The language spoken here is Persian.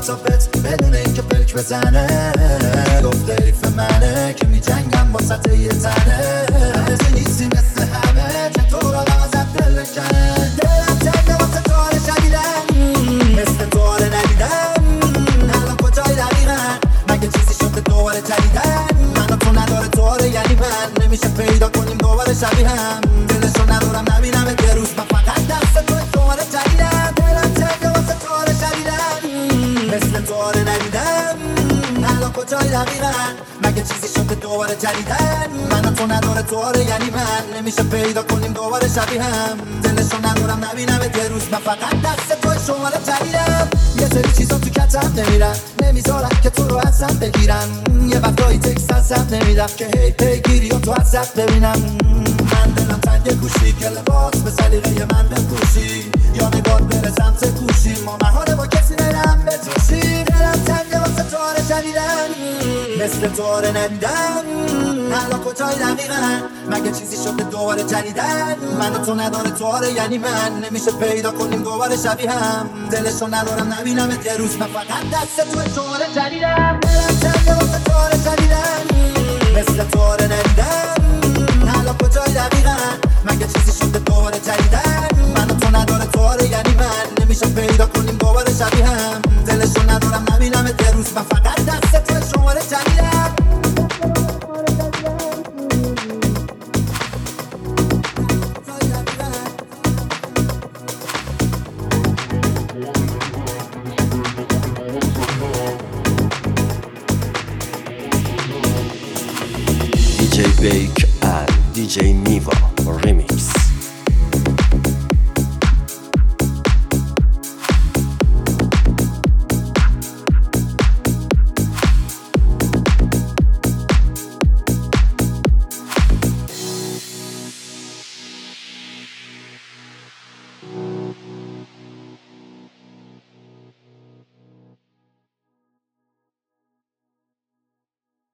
واتساپت بدون اینکه پلک بزنه. گفته حریف منه که میجنگم واسط یه تنه. تو نیستی مثل همه چطور آدم ازت دل بکنه. دلم تنگه واسه تو آره شدیدن مثل تو آره ندیدم. الان کجایی دقیقا مگه چیزی شده دوباره جدیدن. من و تو نداره تو آره یعنی من نمیشه پیدا کنیم دوباره شبیه هم. دلشو ندارم نبینم یه روز من فقط دست توی دوباره جدیدم. دلم تنگه واسه تو آره شدیدن مثل تو آره ندیدم. الان کجایی دقیقا مگه چیزی شده دوباره جدیدن. من و تو نداره تو آره یعنی من نمیشه پیدا کنیم دوباره شبیه هم. دلشو ندارم نبینم یه روز من فقط دست توی شماره جدیدم. یه سری چیزا تو کتم نمیرن نمیذارم که تو رو ازم بگیرم. یه وقتایی تکست ازم نمیدم که هی پیگیری و تو ازت ببینم. من دلم تنگ گوشی که لباس به سلیقه من بپوشی یا نگات بره سمت گوشی. ما مهاره با کسی نرم بتوشی. دلم تنگ واسه تو آره شدیدن مثل تو آره ندیدم. الان کجایی دقیقا مگه چیزی شده دوباره جدیدن. من و تو نداره تو آره یعنی من نمیشه پیدا کنیم دوباره شبیه هم. دلشو ندارم نبینم یه روز من فقط دست توی تو آره جدیدم. دلم تنگ واسه تو آره شدیدن مثل تو آره ندیدم. الان کجایی دقیقا مگه چیزی شده دوباره جدیدن. من و تو نداره تو آره یعنی من نمیشه پیدا کنیم دوباره شبیه هم. دلشو ندارم نبینم یه روز من فقط دست توی شماره جدیدم. DJ Bake and DJ Niva Remix.